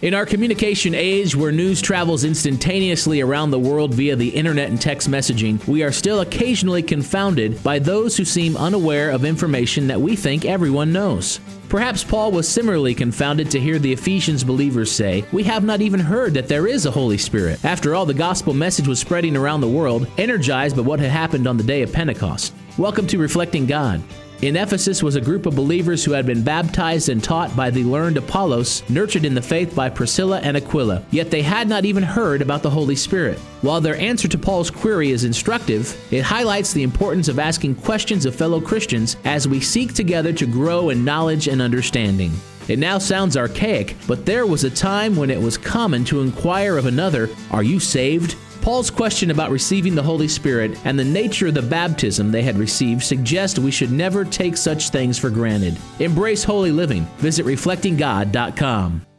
In our communication age where news travels instantaneously around the world via the internet and text messaging, we are still occasionally confounded by those who seem unaware of information that we think everyone knows. Perhaps Paul was similarly confounded to hear the Ephesians believers say, "We have not even heard that there is a Holy Spirit." After all, the gospel message was spreading around the world, energized by what had happened on the day of Pentecost. Welcome to Reflecting God. In Ephesus was a group of believers who had been baptized and taught by the learned Apollos, nurtured in the faith by Priscilla and Aquila, yet they had not even heard about the Holy Spirit. While their answer to Paul's query is instructive, it highlights the importance of asking questions of fellow Christians as we seek together to grow in knowledge and understanding. It now sounds archaic, but there was a time when it was common to inquire of another, "Are you saved?" Paul's question about receiving the Holy Spirit and the nature of the baptism they had received suggest we should never take such things for granted. Embrace holy living. Visit reflectinggod.com.